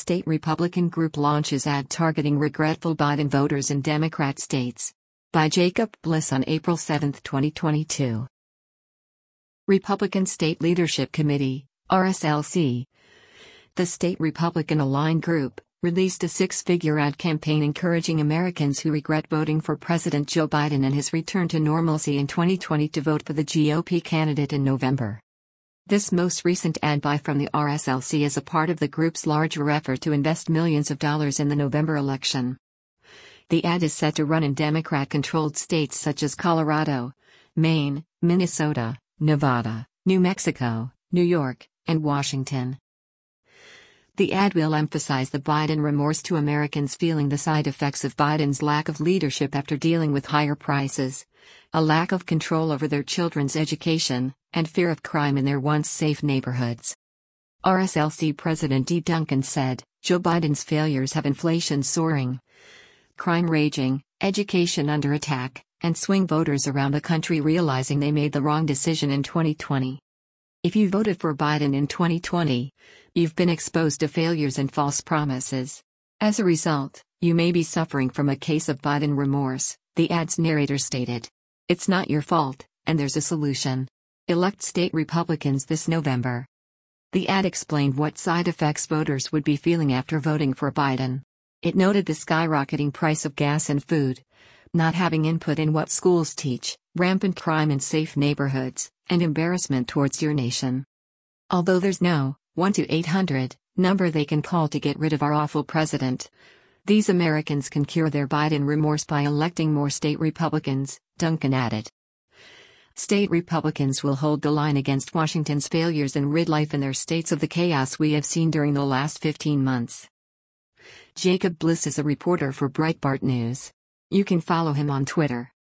State Republican group launches ad targeting regretful Biden voters in Democrat states. By Jacob Bliss on April 7, 2022. Republican State Leadership Committee, RSLC. The State Republican Aligned Group released a six-figure ad campaign encouraging Americans who regret voting for President Joe Biden and his return to normalcy in 2020 to vote for the GOP candidate in November. This most recent ad buy from the RSLC is a part of the group's larger effort to invest millions of dollars in the November election. The ad is set to run in Democrat-controlled states such as Colorado, Maine, Minnesota, Nevada, New Mexico, New York, and Washington. The ad will emphasize the Biden remorse to Americans feeling the side effects of Biden's lack of leadership after dealing with higher prices, a lack of control over their children's education, and fear of crime in their once safe neighborhoods. RSLC President Dee Duncan said, Joe Biden's failures have inflation soaring, crime raging, education under attack, and swing voters around the country realizing they made the wrong decision in 2020. If you voted for Biden in 2020, you've been exposed to failures and false promises. As a result, you may be suffering from a case of Biden remorse, the ad's narrator stated. It's not your fault, and there's a solution. Elect state Republicans this November. The ad explained what side effects voters would be feeling after voting for Biden. It noted the skyrocketing price of gas and food, not having input in what schools teach, rampant crime in safe neighborhoods, and embarrassment towards your nation. Although there's no 1-800 number they can call to get rid of our awful president, these Americans can cure their Biden remorse by electing more state Republicans, Duncan added. State Republicans will hold the line against Washington's failures and rid life in their states of the chaos we have seen during the last 15 months. Jacob Bliss is a reporter for Breitbart News. You can follow him on Twitter